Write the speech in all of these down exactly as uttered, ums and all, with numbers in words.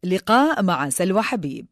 لقاء مع سلوى حبيب.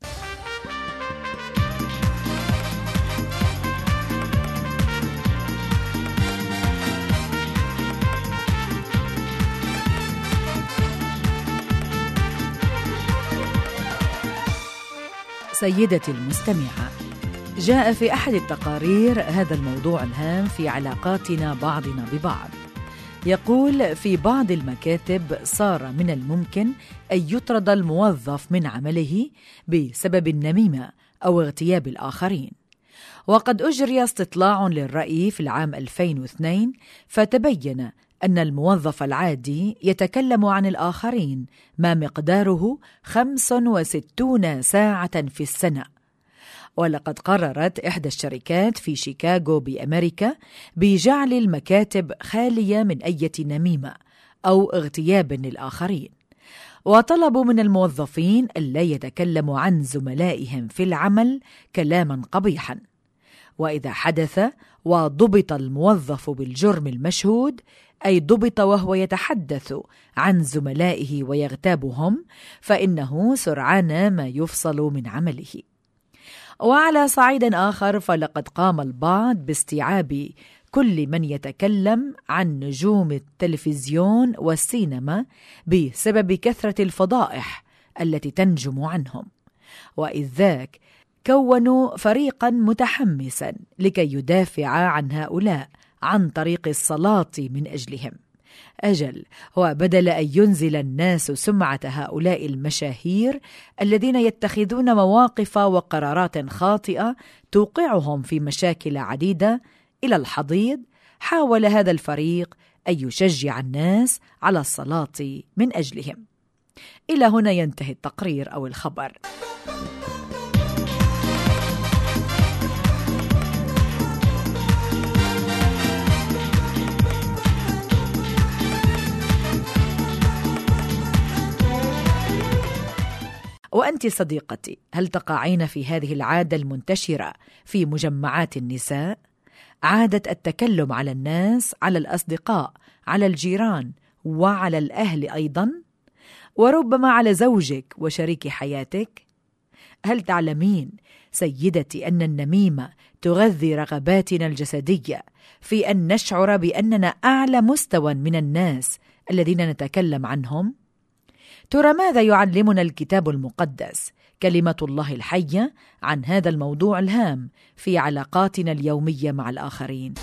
سيدتي المستمعة، جاء في أحد التقارير هذا الموضوع الهام في علاقاتنا بعضنا ببعض. يقول: في بعض المكاتب صار من الممكن أن يطرد الموظف من عمله بسبب النميمة أو اغتياب الآخرين. وقد أجري استطلاع للرأي في العام ألفين واثنين فتبين أن الموظف العادي يتكلم عن الآخرين ما مقداره خمس وستين ساعة في السنة. ولقد قررت إحدى الشركات في شيكاغو بأمريكا بجعل المكاتب خالية من أي نميمة أو اغتياب للآخرين، وطلبوا من الموظفين ألا يتكلموا عن زملائهم في العمل كلاما قبيحا. وإذا حدث وضبط الموظف بالجرم المشهود، أي ضبط وهو يتحدث عن زملائه ويغتابهم، فإنه سرعان ما يفصل من عمله. وعلى صعيد آخر، فلقد قام البعض باستيعاب كل من يتكلم عن نجوم التلفزيون والسينما بسبب كثرة الفضائح التي تنجم عنهم، وإذ ذاك كونوا فريقا متحمسا لكي يدافع عن هؤلاء عن طريق الصلاة من أجلهم. أجل، وبدل أن ينزل الناس سمعة هؤلاء المشاهير الذين يتخذون مواقف وقرارات خاطئة توقعهم في مشاكل عديدة إلى الحضيض، حاول هذا الفريق أن يشجع الناس على الصلاة من أجلهم. إلى هنا ينتهي التقرير أو الخبر. وأنت صديقتي، هل تقعين في هذه العادة المنتشرة في مجمعات النساء؟ عادة التكلم على الناس، على الأصدقاء، على الجيران، وعلى الأهل أيضا، وربما على زوجك وشريك حياتك. هل تعلمين سيدتي أن النميمة تغذي رغباتنا الجسدية في أن نشعر بأننا أعلى مستوى من الناس الذين نتكلم عنهم؟ ترى ماذا يعلمنا الكتاب المقدس، كلمة الله الحية، عن هذا الموضوع الهام في علاقاتنا اليومية مع الآخرين؟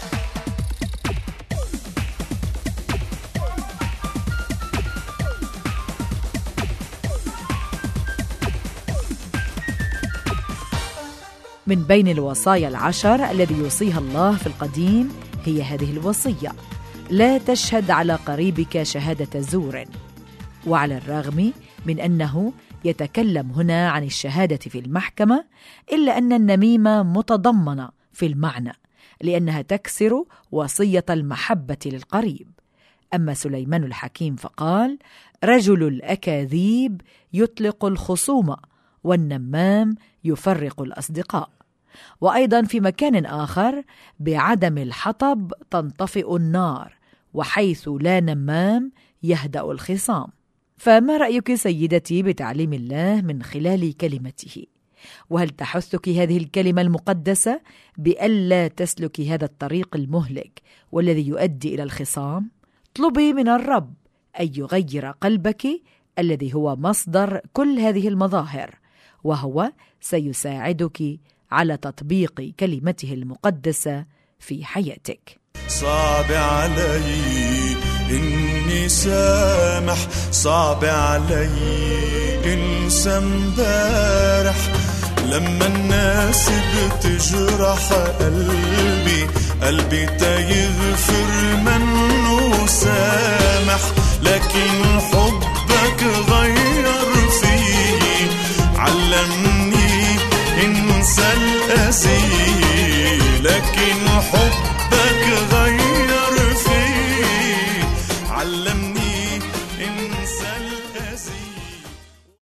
من بين الوصايا العشر الذي يوصيها الله في القديم هي هذه الوصية: لا تشهد على قريبك شهادة زور. وعلى الرغم من أنه يتكلم هنا عن الشهادة في المحكمة، إلا أن النميمة متضمنة في المعنى، لأنها تكسر وصية المحبة للقريب. أما سليمان الحكيم فقال: رجل الأكاذيب يطلق الخصومة، والنمام يفرق الأصدقاء. وأيضا في مكان آخر: بعدم الحطب تنطفئ النار، وحيث لا نمام يهدأ الخصام. فما رأيك سيدتي بتعليم الله من خلال كلمته؟ وهل تحثك هذه الكلمة المقدسة بألا تسلك هذا الطريق المهلك والذي يؤدي إلى الخصام؟ اطلبي من الرب أن يغير قلبك الذي هو مصدر كل هذه المظاهر، وهو سيساعدك على تطبيق كلمته المقدسة في حياتك. صعب علي إني سامح، صعب علي إنسى امبارح، لما الناس بتجرح قلبي، قلبي تيغفر منه سامح. لكن حبك غير فيي، علمني انسى القاسي، لكن حبك